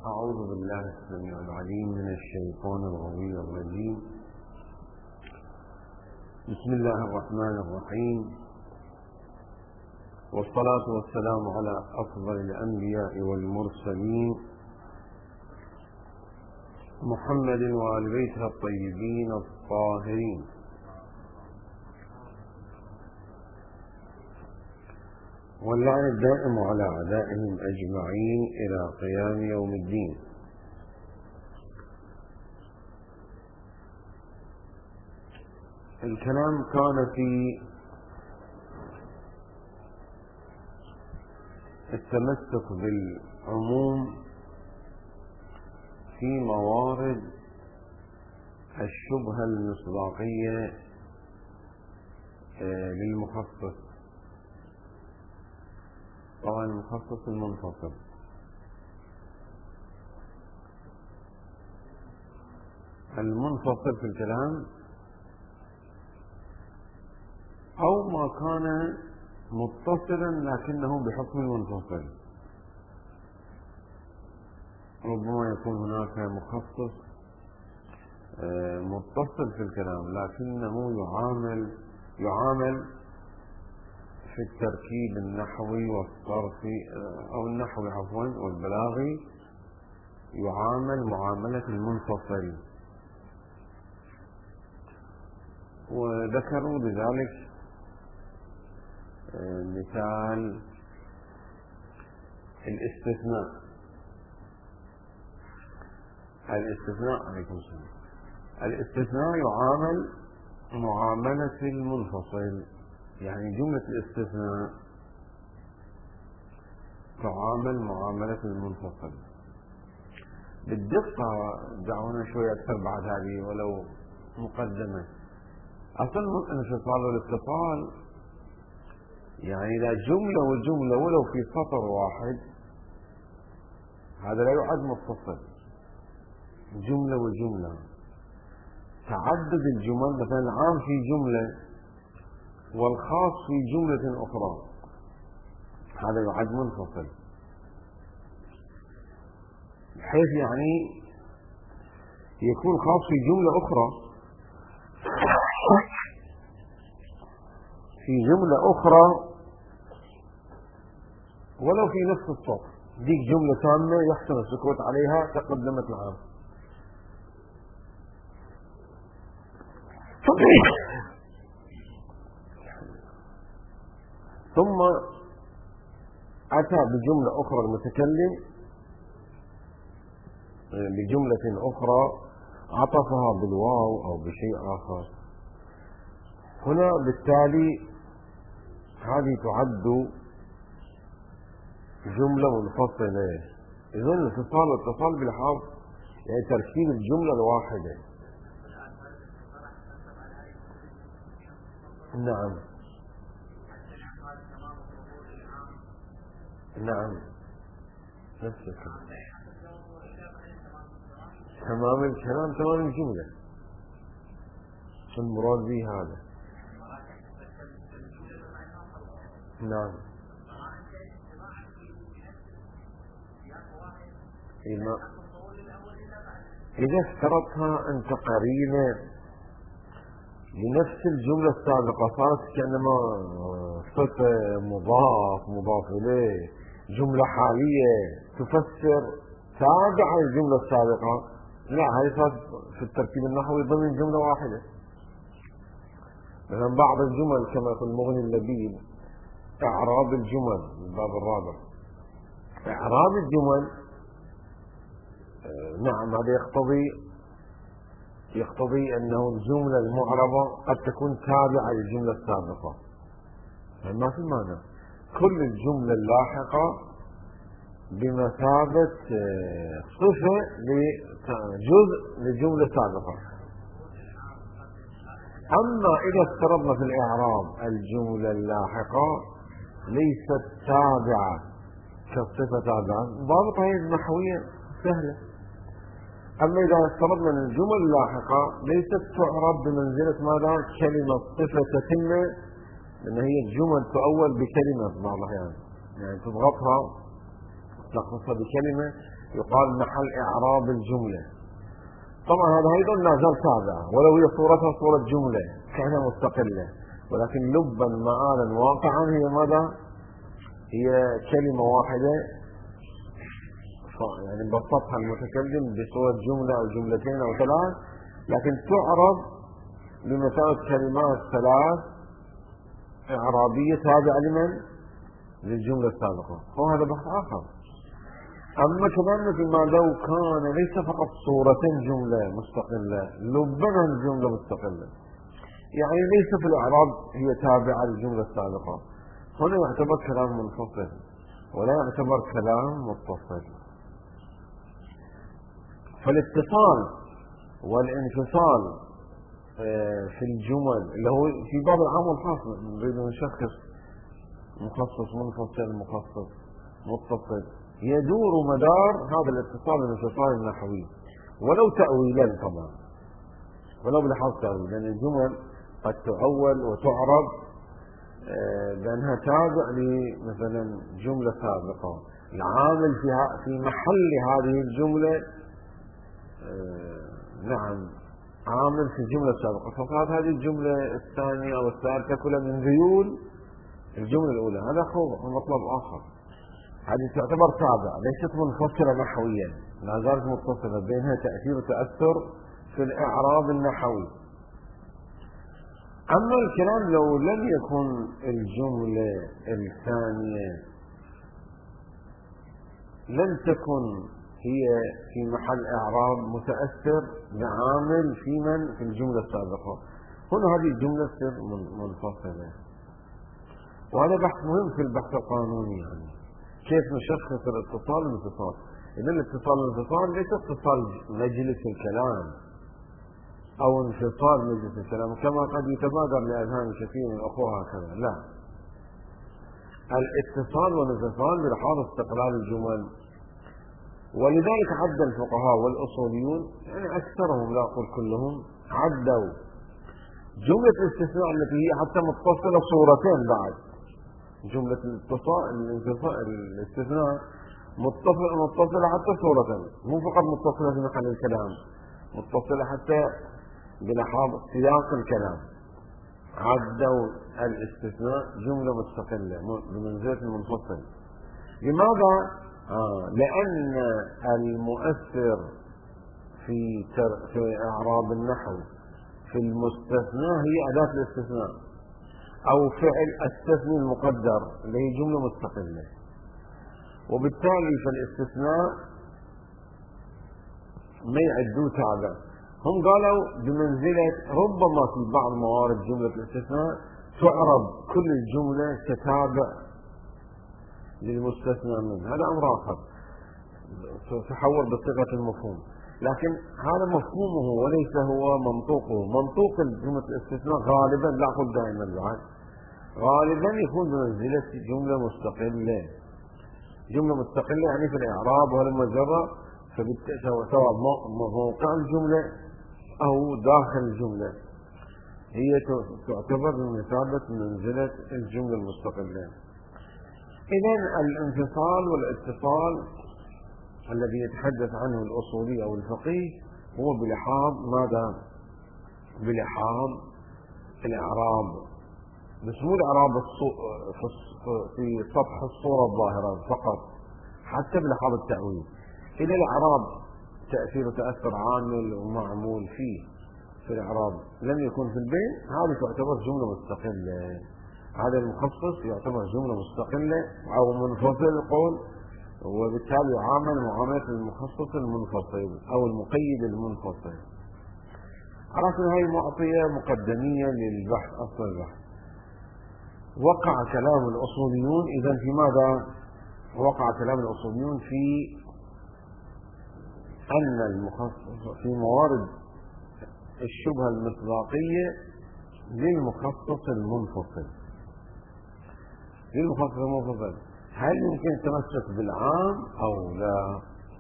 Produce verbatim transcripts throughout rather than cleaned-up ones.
أعوذ بالله السميع العليم من الشيطان الغوي الرجيم. بسم الله الرحمن الرحيم، والصلاة والسلام على أفضل الأنبياء والمرسلين محمد وآل بيته الطيبين الطاهرين، واللعن الدائم على أعدائهم أجمعين إلى قيام يوم الدين. الكلام كان في التمسك بالعموم في موارد الشبهة المصداقية للمخصص. طبعا المخصص المنفصل، المنفصل في الكلام أو ما كان متصلا لكنه بحكم المنفصل. ربما يكون هناك مخصص متصل في الكلام لكنه يعامل يعامل في التركيب النحوي والصرفي أو النحوي عفوا والبلاغي، يعامل معاملة المنفصل. وذكروا بذلك مثال الاستثناء. الاستثناء عليكم السلام. الاستثناء يعامل معاملة المنفصل، يعني جملة الاستثناء تعامل معاملة المنفصل. بالدقة دعونا شوية أكثر بعد هذه ولو مقدمة. أصلا الانفصال والاتصال يعني إذا جملة وجملة ولو في سطر واحد هذا لا يعد متصل. جملة وجملة، تعدد الجمل، مثلا العام في جملة والخاص في جملة أخرى هذا يعد منفصل، بحيث يعني يكون خاص في جملة أخرى في جملة أخرى ولو في نفس السطر. ديك جملة تامة يحسن السكوت عليها تقدمت العام. ثم أتى بجملة أخرى المتكلم بجملة أخرى عطفها بالواو أو بشيء آخر. هنا بالتالي هذه تعد جملة منفصلة. إذن الاتصال والاتصال بالحرف يعني تركيب الجملة الواحدة. نعم نعم نفس الكلام، تمام الكلام تمام الجملة. المراد به هذا. نعم إذا افترضتها أنت قرينة لنفس الجملة السابقة صارت كأنما صفة مضاف مضاف إليه، جملة حالية تفسر تابع الجملة السابقة، لا هذه صارت في التركيب النحوي ضمن جملة واحدة. مثلا بعض الجمل كما في المغني اللبيب إعراب الجمل الباب الرابع. إعراب الجمل نعم هذا يقتضي يقتضي أنه الجملة المعربة قد تكون تابعة للجملة السابقة، يعني ما في معنى كل الجملة اللاحقة بمثابة صفة لجزء للجملة السابقة. أما إذا افترضنا في الإعراب الجملة اللاحقة ليست تابعة كالصفة تابعة، ضابطها هي النحوية سهلة. أما إذا افترضنا أن الجمل اللاحقة ليست تعرب بمنزلة ماذا؟ كلمة صفة تتمة، لأن هي الجمل تؤول بكلمة بعض الأحيان، يعني تضغطها تخصصها بكلمة يقال محل إعراب الجملة. طبعا هذا أيضا لا زال تابعة، ولو هي صورتها صورة جملة كأنها مستقلة، ولكن لبا مآلا واقعا هي ماذا؟ هي كلمة واحدة، يعني بسطها المتكلم بصورة جملة أو جملتين أو ثلاث، لكن تعرض بمثابة كلمات ثلاث إعرابية تابعة لمن؟ للجملة السابقة. وهذا بحث آخر. أما كمان مثل ما لو كان ليس فقط صورة جملة مستقلة، لبنا الجملة مستقلة، يعني ليس في الإعراب هي تابعة للجملة السابقة، هنا يعتبر كلام منفصل ولا يعتبر كلام متصل. فالاتصال والانفصال في الجمل اللي هو في باب العام والخاص، نريد نشخص مخصص منفصل مخصص متصل، يدور مدار هذا الاتصال والانفصال النحوي ولو تأويلا طبعا، ولو بلحاظ تأويل، لأن الجمل قد تؤول وتعرب بأنها تابع لمثلا جملة سابقة، العامل فيها في محل هذه الجملة نعم عامل في الجملة السابقة، فصارت هذه الجملة الثانية أو الثالثة كلها من ذيول الجملة الأولى. هذا هو مطلب آخر. هذه تعتبر تابعة ليست منفصلة نحويا، لا زالت متصلة، بينها تأثير وتأثر في الإعراب النحوي. أما الكلام لو لم يكن الجملة الثانية لم تكن هي في محل إعراب متأثر بعامل في من في الجملة السابقة، هنا هذه الجملة تصير منفصلة. وهذا بحث مهم في البحث القانوني، يعني كيف نشخص الاتصال والانفصال. إذا الاتصال والانفصال ليس اتصال مجلس الكلام أو انفصال مجلس الكلام كما قد يتبادر لأذهان كثير من الأخوة هكذا، لا، الاتصال والانفصال بلحاظ استقلال الجمل. ولذلك عد الفقهاء والأصوليون، يعني أكثرهم لا أقول كلهم، عدوا جملة الاستثناء التي هي حتى متصلة صورتين بعد، جملة الاتصال الانفصال الاستثناء متصلة متصلة حتى صورتين، مو فقط متصلة في محل الكلام، متصلة حتى بلحاظ سياق الكلام. عدوا الاستثناء جملة مستقلة بمنزلة المنفصل. لماذا؟ آه لأن المؤثر في تر... في إعراب النحو في المستثنى هي أداة الاستثناء أو فعل التثني المقدر اللي هي جملة مستقلة، وبالتالي فالاستثناء ما يعدوه تابع. هم قالوا بمنزلة ربما في بعض موارد جملة الاستثناء تعرب كل الجملة كتابع للمستثنى منه، هذا أمر آخر تحول بصيغة المفهوم، لكن هذا مفهومه وليس هو منطوقه. منطوق جملة الاستثناء غالبا، لا أقول دائما بعد، غالبا يكون بمنزلة جملة مستقلة. جملة مستقلة يعني في الإعراب والمجرى، سواء موقع الجملة أو داخل الجملة هي تعتبر بمثابة منزلة الجملة المستقلة. إذن الانفصال والاتصال الذي يتحدث عنه الأصولي أو الفقيه هو بلحاظ ماذا؟ بلحاظ الإعراب، بس مو الإعراب في سطح الصورة الظاهرة فقط، حتى بلحاظ التأويل. إذا الإعراب تأثير وتأثر عامل ومعمول فيه في الإعراب لم يكن في البين، هذه تعتبر جملة مستقلة. هذا المخصص يعتبر جملة مستقلة أو منفصل قول، وبالتالي يعامل معاملة المخصص المنفصل أو المقيد المنفصل. عرفنا هذه معطية مقدمية للبحث، أصل البحث. وقع كلام الأصوليون إذا في ماذا؟ وقع كلام الأصوليون في أن المخصص في موارد الشبهة المصداقية للمخصص المنفصل. للمخصص المنفصل هل يمكن التمسك بالعام أو لا؟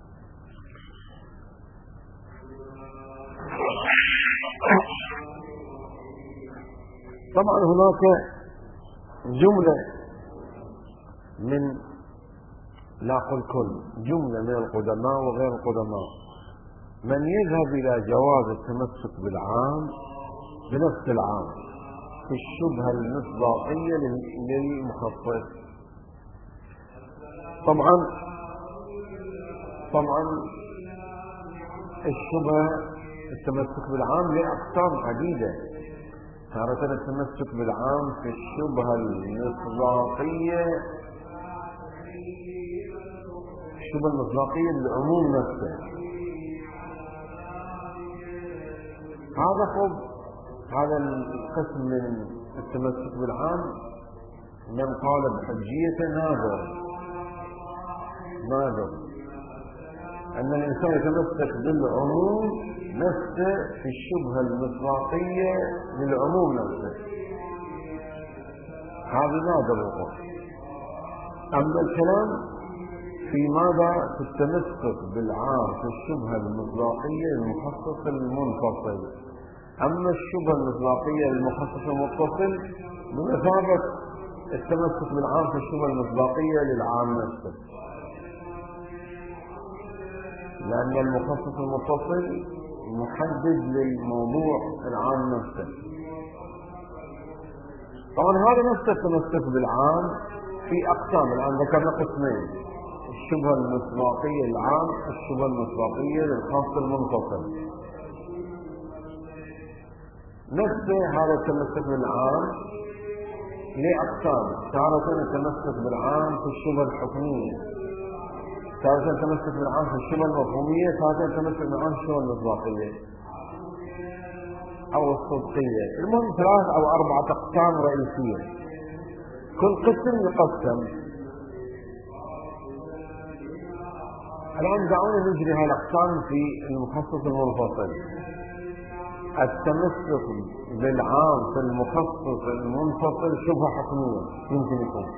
طبعا هناك جملة من لا قل كل، جملة من القدماء وغير القدماء، من يذهب إلى جواز التمسك بالعام بنفس العام في الشبهة المصداقية للمخصص. طبعا طبعا الشبهة التمسك بالعام لأقسام عديدة. تارة التمسك بالعام في الشبهة المصداقية الشبهة المصداقية للعموم نفسه. هذا خب هذا القسم من التمسك بالعام من قال بحجية نادر نادر أن الإنسان يتمسك بالعموم نفسه في الشبهة المصداقية للعموم نفسه، هذا نادر القول. أما الكلام في ماذا في التمسك بالعام في الشبهة المصداقية للمخصص المنفصل. أما الشبهة المصداقية للمخصص المتصل بمثابة التمسك بالعام في الشبهة المصداقية للعام نفسه، لأن المخصص المتصل محدد للموضوع العام نفسه. طبعا هذا نفس التمسك بالعام في أقسام. الآن ذكرنا قسمين: الشبهة المصداقية للعام، الشبهة المصداقية للخاص المنفصل. نفس هذا التمسك بالعام لأقسام: تارة التمسك بالعام في الشبهة الحكمية، تارة التمسك بالعام في الشبهة المفهومية، تارة التمسك بالعام في الشبهة المصداقية أو الصدقية. المهم ثلاث أو أربعة أقسام رئيسية، كل قسم يقسم. الآن دعونا نجري هذه الأقسام في المخصص المنفصل. التمسك بالعام في المخصص المنفصل شبهة حكمية يمكن يكون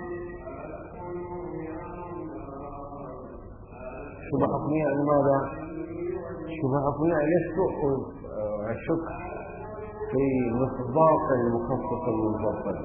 شبهة حكمية. لماذا؟ شبهة حكمية لست أشك في مصداق المخصص المنفصل،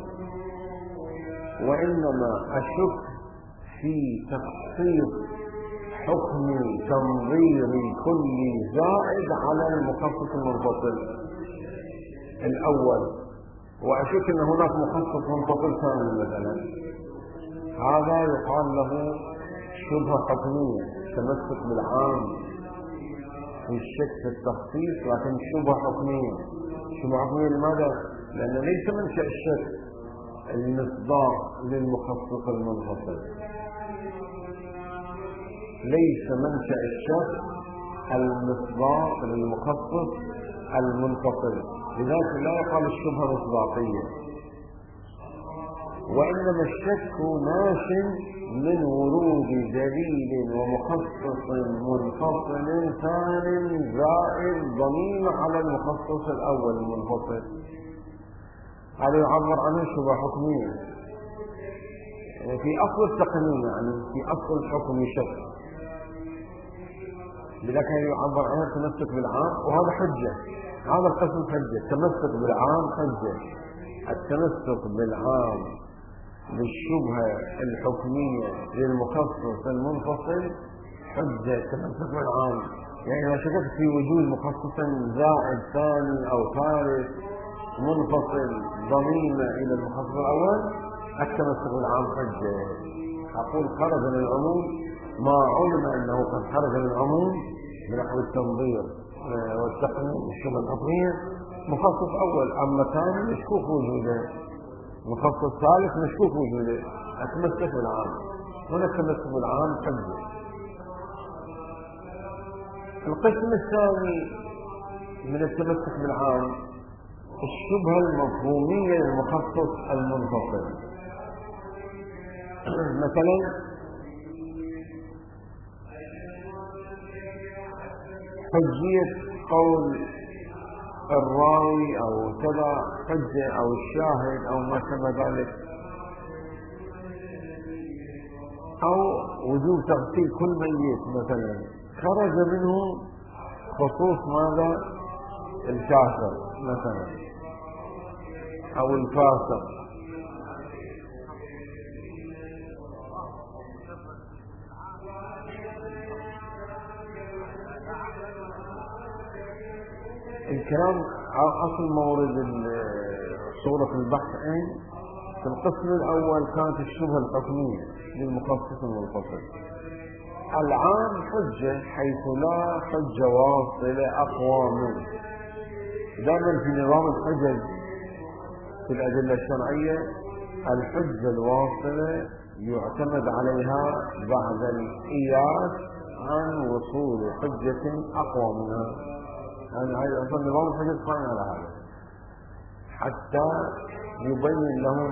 وإنما أشك في تخصيص حكمي تنظيري كلي زائد على المخصص المنفصل الأول، وأشك أن هناك مخصص منفصل ثاني مثلا. هذا يقال له شبهة حكمية، تمسك بالعام في الشك في التخصيص لكن شبهة حكمية. شبهة حكمية لماذا؟ لأن ليس منشأ الشك المصداق للمخصص المنفصل، ليس منشأ الشك المصداق للمخصص المنفصل، لذلك لا يقال الشبهة مصداقية، وإنما الشك ناش من ورود دليل ومخصص منفصل ثاني زائد ضمين على المخصص الأول المنفصل. هذا يعبر عنه شبهة حكمية، يعني في أصل التقنين، يعني في أصل الحكم شك، لذلك يعبر عنه التمسك بالعام، وهذا حجة. هذا القسم حجة، التمسك بالعام حجة. التمسك بالعام للشبهة الحكمية للمخصص المنفصل حجة. التمسك بالعام يعني إذا شككت في وجود مخصص زائد ثاني أو ثالث منفصل ضميمة إلى المخصص الأول، التمسك بالعام حجة. أقول خرج من العموم ما علم أنه قد خرج من العموم بنحو التنظير والتقنين والشبهة الحكمية مخصص أول، أما ثاني مشكوك وجوده، مخصص ثالث مشكوك وجوده. التمسك بالعام هنا التمسك بالعام حجة. القسم الثاني من التمسك بالعام الشبهة المفهومية للمخصص المنفصل. مثلا حجية قول الراوي أو كذا حجة أو الشاهد أو ما شابه ذلك، أو وجوب تغسيل كل ميت مثلا خرج منه خصوص ماذا؟ الكافر مثلا أو الفاسق. الكلام أصل مورد صورة البحث أين؟ في القسم الأول كانت الشبهة الحكمية للمخصص والمنفصل. العام حجة حيث لا حجة واصلة أقوى منه. دائما في نظام الحجج في الأدلة الشرعية الحجة الواصلة يعتمد عليها بعد القياس عن وصول حجة أقوى منها. يعني هذا أصلا نظام الحجج قائم على هذا حتى يبين لهم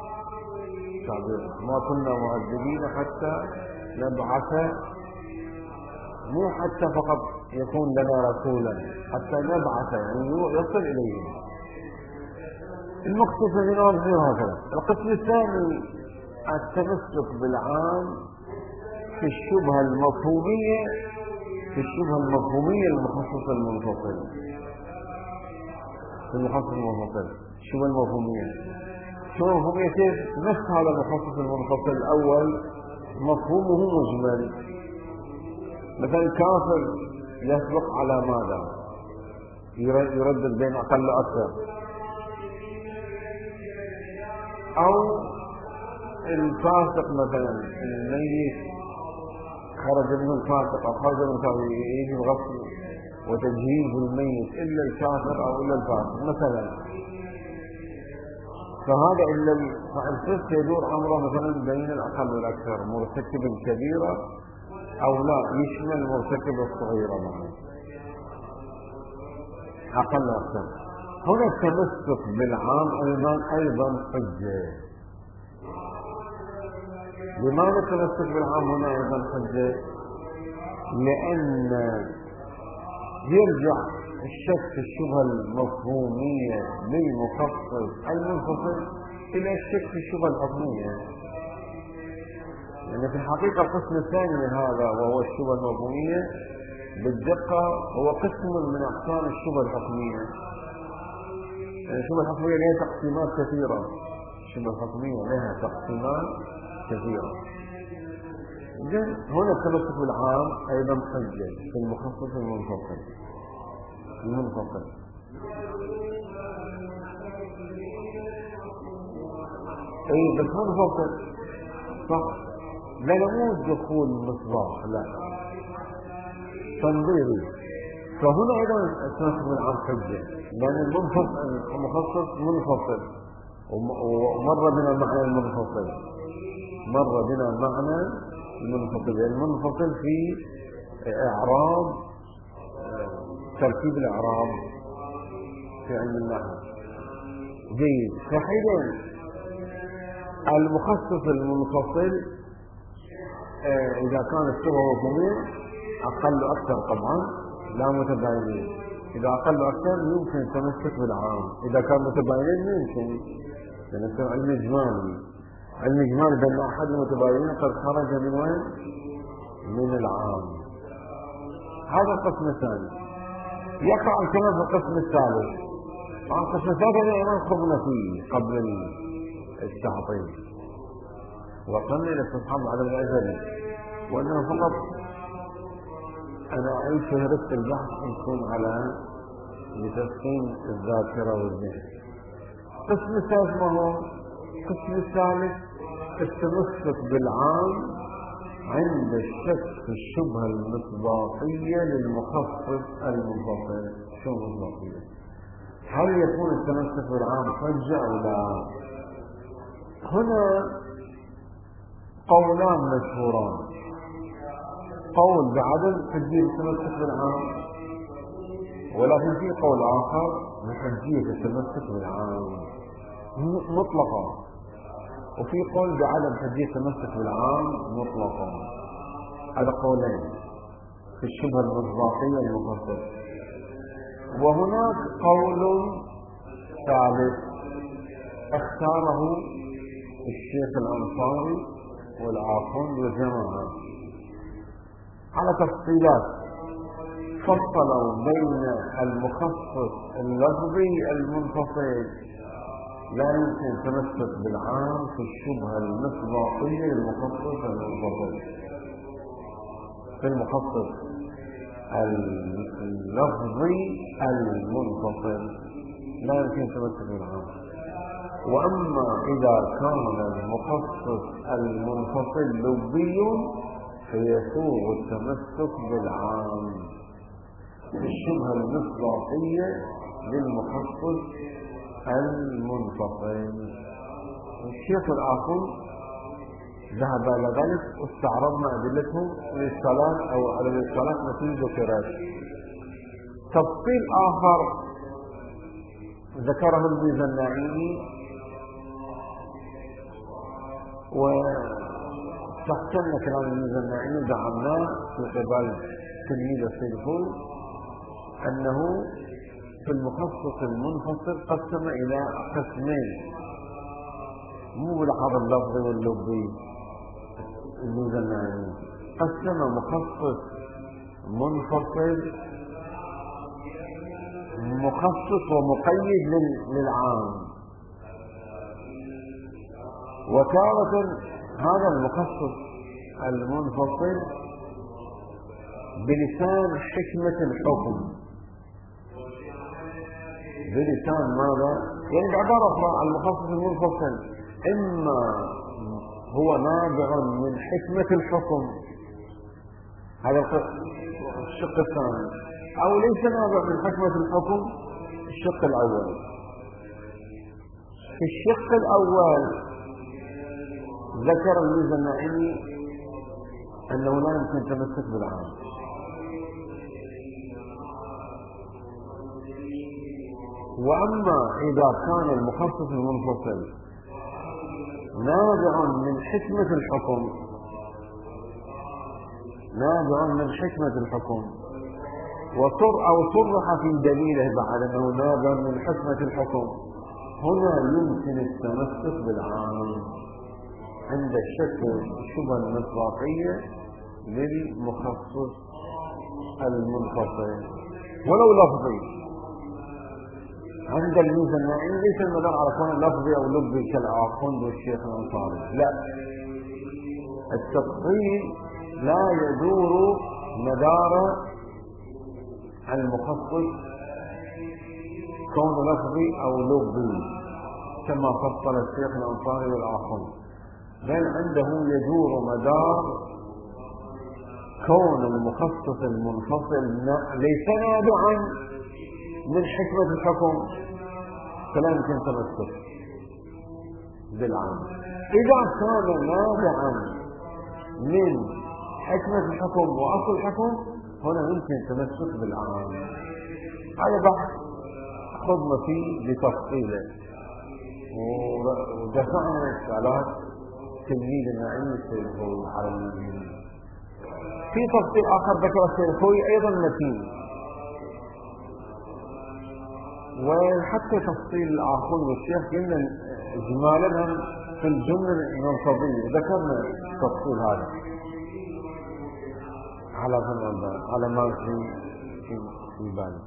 ما كنا معذبين حتى نبعث، مو حتى فقط يكون لنا رسولا، حتى نبعث يعني يصل إليهم. المقصود من هذا هكذا. القسم الثاني التمسك بالعام في الشبهة المفهومية في الشبهة المفهومية المخصصة المنفصل. في المخصص المنفصل الشبهة المفهومية الشبهة المفهومية كيف؟ نفس هذا المخصص المنفصل الأول مفهومه مجمل. مثلا الكافر يسبق على ماذا؟ يردد بين أقل وأكثر. أو الفاسق مثلا الميت خرج منه الفاسق أو خرج منه يجي الغسل وتجهيز الميت إلا الكافر أو إلا الفاسق مثلا. فهذا إلا الفسق يدور أمره مثلا بين الأقل والأكثر، مرتكب كبيرة أو لا، يشمل مرتكب الصغيرة معه أقل وأكثر. هنا التمسك بالعام أيضا أيضا حجة. لماذا التمسك بالعام هنا أيضا حجة؟ لأن يرجع الشك في الشبهة المفهومية للمخصص المنفصل إلى الشك في الشبهة الحكمية. يعني في الحقيقة القسم الثاني من هذا وهو الشبهة المفهومية بالدقة هو قسم من أقسام الشبهة الحكمية. يعني الشبهة الحكمية لها تقسيمات كثيرة. الشبهة الحكمية لها تقسيمات كثيرة. هنا التمسك بالعام أيضا حجة في المخصص المنفصل المنفصل. اي بس منفصل صح، لا مو دخول مصباح، لا تنظيري. فهنا ايضا التمسك بالعام حجة لأن المنفصل المخصص منفصل ومر بنا المعنى المنفصل مر بنا المعنى المنفصل. المنفصل في إعراب تركيب الإعراب في علم النحو جيد. فحينئذ المخصص المنفصل إذا كان الشبهة مفهومية أقل أكثر طبعا لا متباينين. إذا أقل أكثر يمكن التمسك بالعام. إذا كان متباينين يمكن لأنه علم إجمالي. علم إجمالي بأن أحد المتباينين قد خرج من وين؟ من العام. هذا القسم الثاني. يقع الكلام في القسم الثالث. القسم الثالث أيضا خضنا فيه قبل التعطيل وصلنا إلى استصحاب عدم الأزلي، وأنه فقط أنا أعيد فهرست البحث يكون على لتسخين الذاكرة والذهن. القسم الثالث ما هو؟ القسم الثالث التمسك بالعام عند الشك في الشبهة المصداقية للمخصص المنفصل. شو المصداقية؟ هل يكون التمسك بالعام حجة أو لا؟ هنا قولان مشهوران. قول بعدم حجية التمسك بالعام، ولكن في قول آخر بحجية التمسك بالعام مطلقا، وفي قول بعدم حجية التمسك بالعام مطلقا. هذا قولين في الشبهة المصداقية المخصص. وهناك قول ثالث اختاره الشيخ الأنصاري والآخرون والجماعة على تفصيلات. فصلوا بين المخصص اللفظي المنفصل لا يمكن التمسك بالعام في الشبهة المصداقية للمخصص المنفصل. في المخصص اللفظي المنفصل لا يمكن التمسك بالعام. وأما إذا كان المخصص المنفصل لفظي فيسوغ التمسك بالعام الشبهة المصداقية للمخصص المنفصل. الشيخ الآخر ذهب إلى ذلك واستعرضنا أدلته الإشكالات أو على الإشكالات التي ذكرت. تفصيل آخر ذكره الميزانعيني وتحسن كلام الميزانعيني دعمناه في قبل تلميذ السيدفول أنه في المخصص المنفصل قسم إلى قسمين، مو بالعرض اللفظي واللفظي. الميزانعيني قسم مخصص منفصل مخصص ومقيد للعام، وتارة هذا المخصص المنفصل بلسان حكمة الحكم، بلسان ماذا؟ يعني بعبارة أخرى المخصص المنفصل إما هو نابع من حكمة الحكم، هذا الشق الثاني، أو ليس نابع من حكمة الحكم الشق الأول. في الشق الأول ذكر الميزانعيني أنه لا يمكن التمسك بالعام، وأما إذا كان المخصص المنفصل نابع من حكمة الحكم نابع من حكمة الحكم وصر أو صرح في دليله بعد أنه نابع من حكمة الحكم، هنا يمكن التمسك بالعام عند الشك الشبهة المصداقية للمخصص المنفصل ولو لفظي. عند الميزانعيني ليس المدار على كون لفظي أو لفظي كالآخوند والشيخ الأنصاري، لا، التفصيل لا يدور مدار المخصص كون لفظي أو لفظي كما فصل الشيخ الأنصاري والآخوند، بل عنده يدور مدار كون المخصص المنفصل ليس نابعا من حكمة الحكم فلا يمكن تمسك بالعام. إذا كان نابعا من حكمة الحكم وأصل الحكم هنا يمكن التمسك بالعام. هذا بحث خضنا فيه بتفصيله ودفعنا إشكالات تلميذ النعيم السيرخوي على المؤمنين. في تفصيل آخر ذكر السيرخوي أيضا متين، وحتى تفصيل الآخر والشيخ قلنا إجمالا في الجملة المنصبية ذكرنا تفصيل هذا على على ما في في بالي.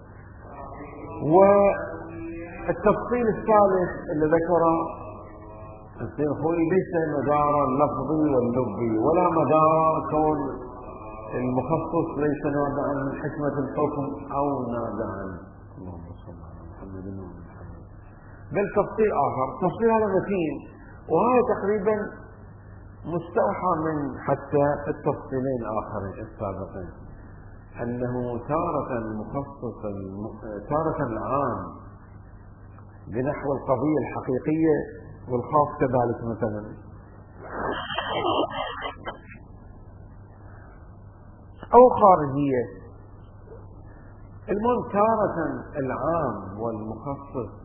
والتفصيل الثالث اللي ذكره السيرخوي ليس مدار اللفظي واللفظي ولا مدار كون المخصص ليس نابعا من حكمة الحكم أو نابعا بل تفصيل آخر. تفصيل هذا متين، وهذا تقريبا مستوحى من حتى التفصيلين الآخرين السابقين، أنه تارة المخصص تارة العام بنحو القضية الحقيقية والخاص كذلك مثلا، أو خارجية. المهم تارة العام والمخصص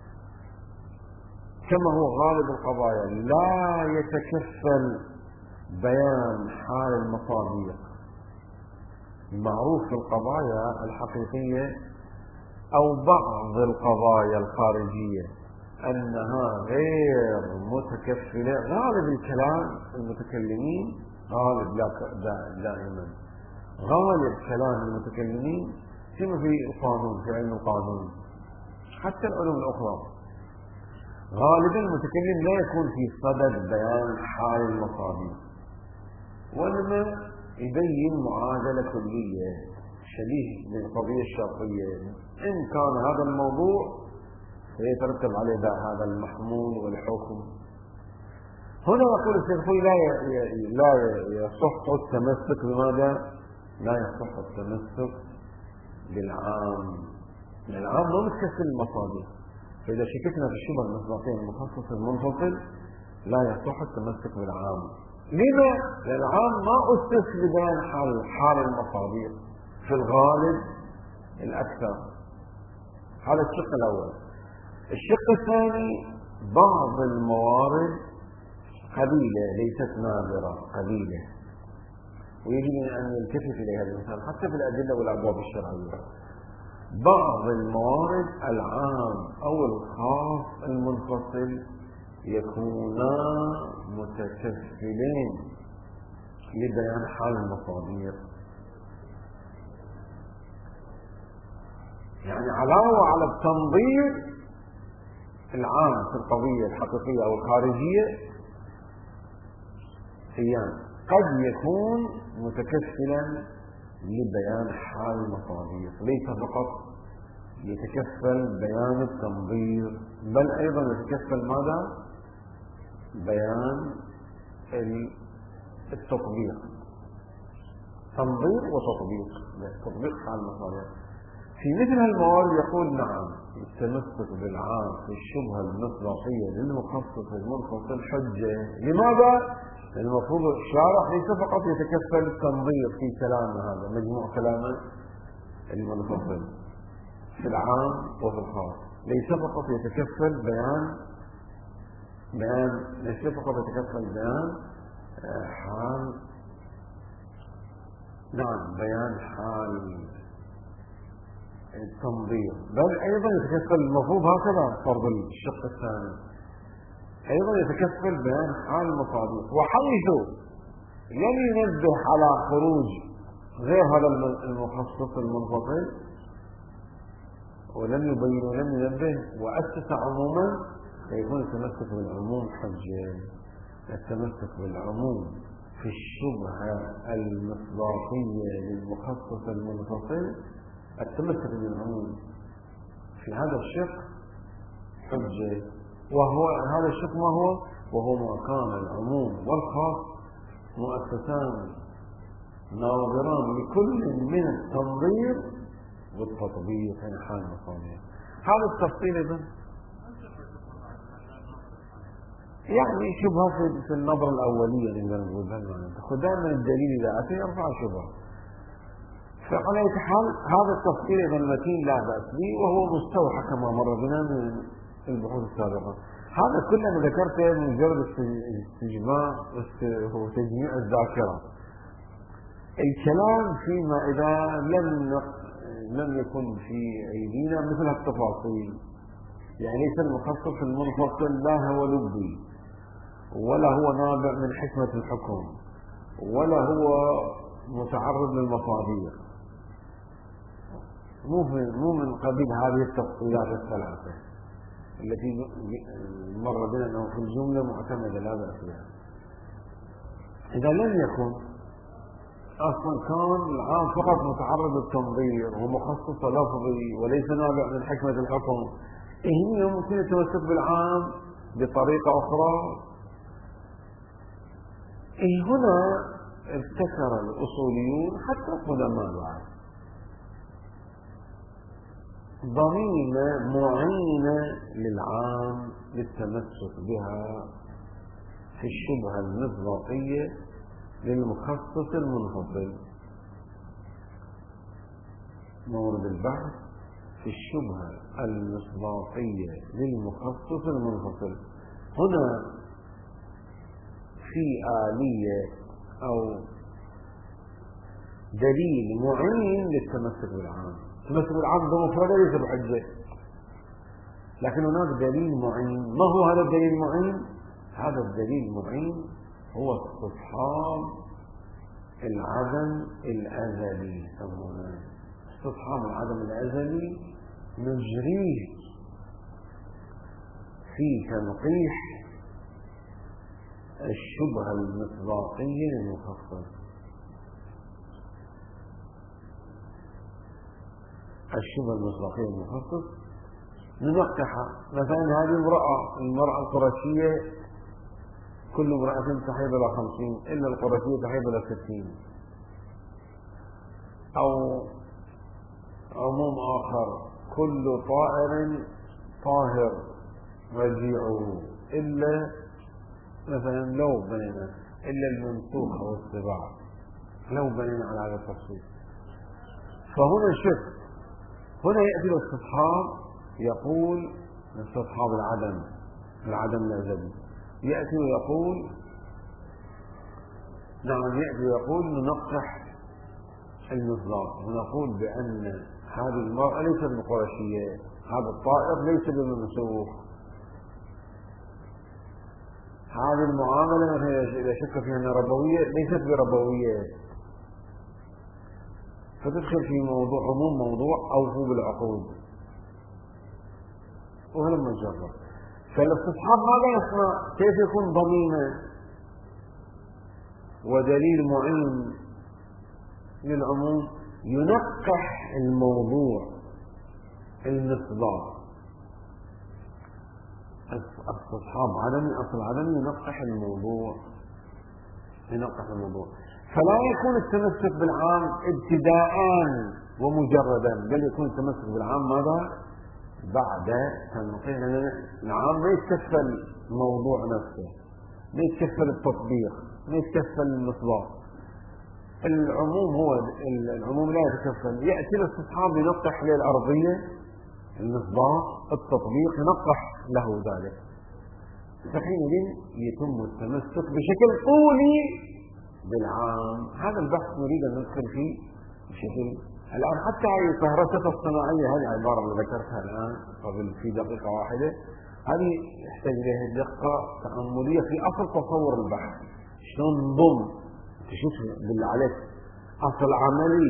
كما هو غالب القضايا لا يتكفل بيان حال المصادق. المعروف في القضايا الحقيقية أو بعض القضايا الخارجية أنها غير متكفلة. غالب الكلام المتكلمين غالب دائما غالب كلام المتكلمين فيما في القانون، في علم القانون حتى العلوم الأخرى، غالبا المتكلم لا يكون في صدد بيان حال المصادق، وإنما يبين معادلة كلية شبيه بالقضية الشرطية. إن كان هذا الموضوع سيترتب عليه هذا المحمول والحكم. هنا يقول الشيخ لا لا يصح التمسك بماذا؟ لا يصح التمسك بالعام. العام ما متكسل المصادر، فإذا شككنا في الشبهة المصداقية المخصص المنفصل لا يصح التمسك بالعام. لما؟ لأن العام ما أسس لبيان حال حال المصادر في الغالب الأكثر. هذا الشق الأول. الشق الثاني بعض الموارد قليلة ليست نادرة، قليلة، ويجب أن يلتفت إليها الإنسان حتى في الأدلة والأبواب الشرعية. بعض الموارد العام أو الخاص المنفصل يكونا متكفلين لبيان حال المصادر. يعني علاوة على التنظير العام في القضية الحقيقية أو الخارجية، قد يكون متكفلا لبيان حال المصادر، ليس فقط يتكفل بيان التنظير، بل أيضا يتكفل ماذا؟ بيان التطبيق، تنظير وتطبيق، تطبيق حال المصادر. في مثل هالموارد يقول نعم التمسك بالعام في الشبهة المصداقية للمخصص المنفصل حجة. لماذا؟ المفروض الشارح ليس فقط يتكفل التنظير في كلامه، هذا مجموع كلامه المنفصل في العام وفي الخاص، ليس فقط يتكفل بيان بيان ليس فقط يتكفل بيان حال نعم بيان حال التنظير، بل أيضا يتكفل المفروض هكذا فرض الشق الثاني، أيضا يتكفل بيان حال المصادر. وحيث لم ينبه على خروج غير هذا المخصص المنفصل ولم يبين ولم ينبه وأسس عموما، فيكون التمسك بالعموم حجة. التمسك بالعموم في الشبهة المصداقية للمخصص المنفصل، التمسك بالعموم في هذا الشق حجة. وهو هذا الشق ما هو؟ وهو ما كان العموم والخاص مؤسسان ناظران لكل من التنظير والتطبيق في حال المصادر. هذا التفصيل إذن يعني شبهة في النظرة الأولية نقدر نقول بالمعنى، خدام الدليل إذا أتى يرفع شبهة. فعلى أي حال هذا التفصيل إذا المتين لا بأس به، وهو مستوحى كما مر بنا من البحوث السابقة. هذا كله أنا ذكرته من مجرد استجماع وتجميع الذاكرة. الكلام فيما إذا لم لم يكن في أيدينا مثل التفاصيل، يعني ليس المخصص المنفصل لا هو لبي ولا هو نابع من حكمة الحكم ولا هو متعرض للمصادر، مو مو من قبيل هذه التفصيلات الثلاثة التي مر بنا أنه في الجملة معتمدة لا بأس بها. إذا لم يكن أصلا كان العام فقط متعرض للتنظير ومخصص لفظي وليس نابع من حكمة الحكم، إيه ممكن يتمسك بالعام بطريقة أخرى. إيه هنا ابتكر الأصوليون حتى قدماء بعد ضميمة معينة للعام للتمسك بها في الشبهة المصداقية للمخصص المنفصل. مورد البحث في الشبهة المصداقية للمخصص المنفصل. هنا في آلية أو دليل معين للتمسك بالعام. التمسك بالعام بمفرده ليس بحجة، لكن هناك دليل معين. ما هو هذا الدليل المعين؟ هذا الدليل المعين هو استصحاب العدم الأزلي. يسمونه استصحاب العدم الأزلي نجريه في تنقيح الشبهة المصداقية للمخصص. الشبه المطلقية المخصص ننقحها. مثلا هذه امرأة، المرأة القرشية كل امرأة تحيض إلى خمسين، إلا القرشية تحيض إلى ستين. أو عموم آخر، كل طائر طاهر رجيعه، إلا مثلا لو بنينا إلا المنسوخ أو السباع، لو بنينا على هذا التفصيل. فهنا شف، هنا يأتي الاستصحاب يقول استصحاب العدم، العدم الأزلي، يأتي ويقول نعم يأتي ويقول ننقح المصداق ونقول بأن هذه المرأة ليست بقرشية، هذا الطائر ليس بمنسوخ، هذه المعاملة مثلا إذا شك فيها أنها ربوية ليست بربوية، فتدخل في موضوع عموم موضوع أوفوا بالعقود، وهلم نجرب. فالاستصحاب ماذا يصنع؟ كيف يكون ضمينا ودليل معين للعموم؟ ينقح الموضوع المصداق. استصحاب عدمي، أصل عدمي ينقح الموضوع، ينقح الموضوع، فلا يكون التمسك بالعام ابتداء ومجردا، بل يكون التمسك بالعام ماذا؟ بعد تنقيح. العام ما يتكفل الموضوع نفسه، ما يتكفل التطبيق، ما يتكفل المصداق. العموم هو العموم لا يتكفل. يأتي الاستصحاب ينقح للأرضية المصداق، التطبيق ينقح له ذلك، فحينئذ يتم التمسك بشكل طولي بالعام. هذا البحث نريد أن ندخل فيه بشكل الآن. حتى هذه الفهرسة الصناعية، هذه العبارة اللي ذكرتها الآن قبل في دقيقة واحدة، هذه يحتاج إليها دقة تأملية في أصل تصور البحث، شلون نضم تشوف بالله عليك أصل عملي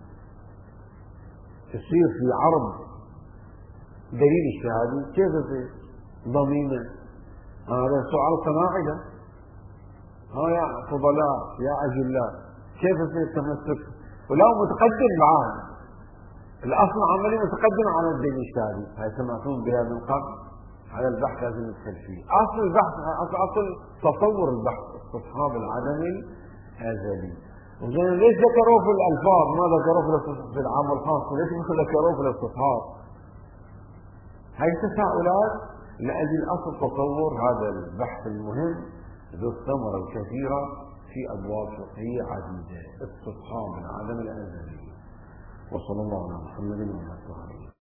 تصير في عرض دليل اجتهادي، كيف تصير ضمينا؟ هذا سؤال صناعي ده. ها يا فضلاء يا أجلاء، كيف تصير التمسك ولو متقدم معاه الأصل عملي متقدم على الدليل الاجتهادي؟ هاي سمعتون بها من قبل. هذا البحث لازم ندخل فيه. أصل البحث أصل, أصل تصور البحث استصحاب العدمي الأزلي. وزين ليش ذكروه في الألفاظ ما ذكروه في العام الخاص؟ ليش ذكروه في الاستصحاب؟ هاي تساؤلات لأجل أصل تصور هذا البحث المهم ذو الثمرة الكثيرة في أبواب فقهية عديدة، استصحاب العدم الأزلي. وصلى الله على محمد وعلى آله.